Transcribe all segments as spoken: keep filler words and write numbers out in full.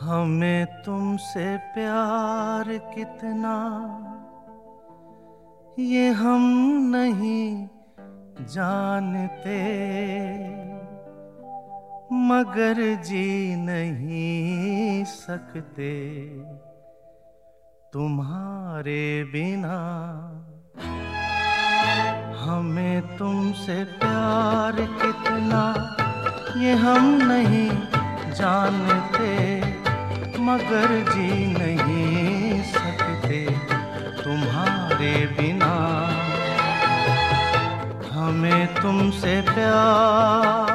हमें तुमसे प्यार कितना ये हम नहीं जानते, मगर जी नहीं सकते तुम्हारे बिना। हमें तुमसे प्यार कितना ये हम नहीं जानते, मगर जी नहीं सकते तुम्हारे बिना। हमें तुमसे प्यार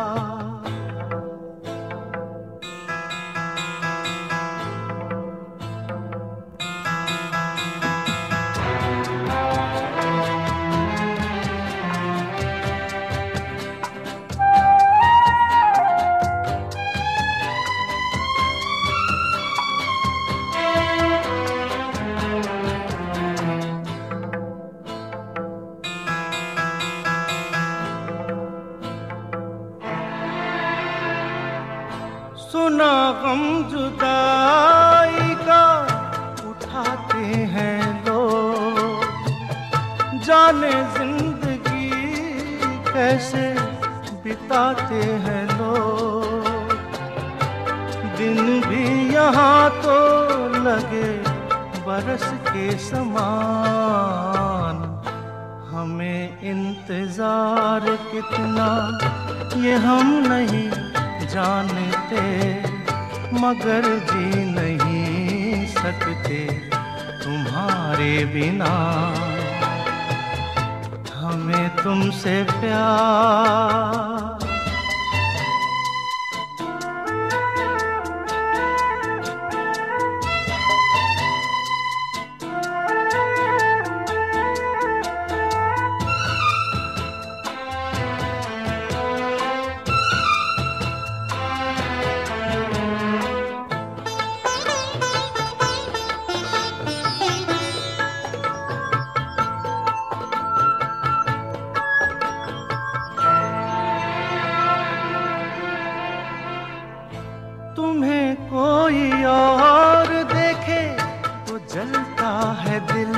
सुना गम जुदाई का उठाते हैं लोग, जाने जिंदगी कैसे बिताते हैं लोग। दिन भी यहाँ तो लगे बरस के समान, हमें इंतजार कितना ये हम नहीं जानते, मगर जी नहीं सकते तुम्हारे बिना। हमें तुमसे प्यार तुम्हें कोई और देखे तो जलता है दिल,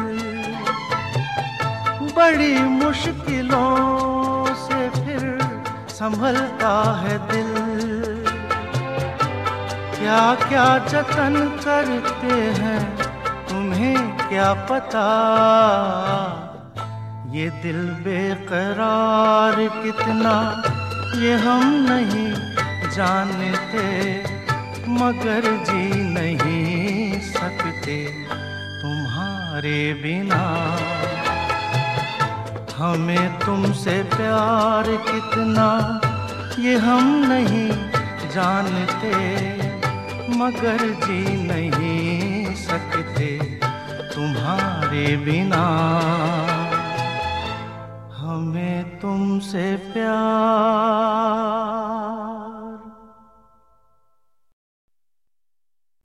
बड़ी मुश्किलों से फिर संभलता है दिल। क्या क्या जतन करते हैं तुम्हें क्या पता, ये दिल बेकरार कितना ये हम नहीं जानते, मगर जी नहीं सकते तुम्हारे बिना। हमें तुमसे प्यार कितना ये हम नहीं जानते, मगर जी नहीं सकते तुम्हारे बिना। हमें तुमसे प्यार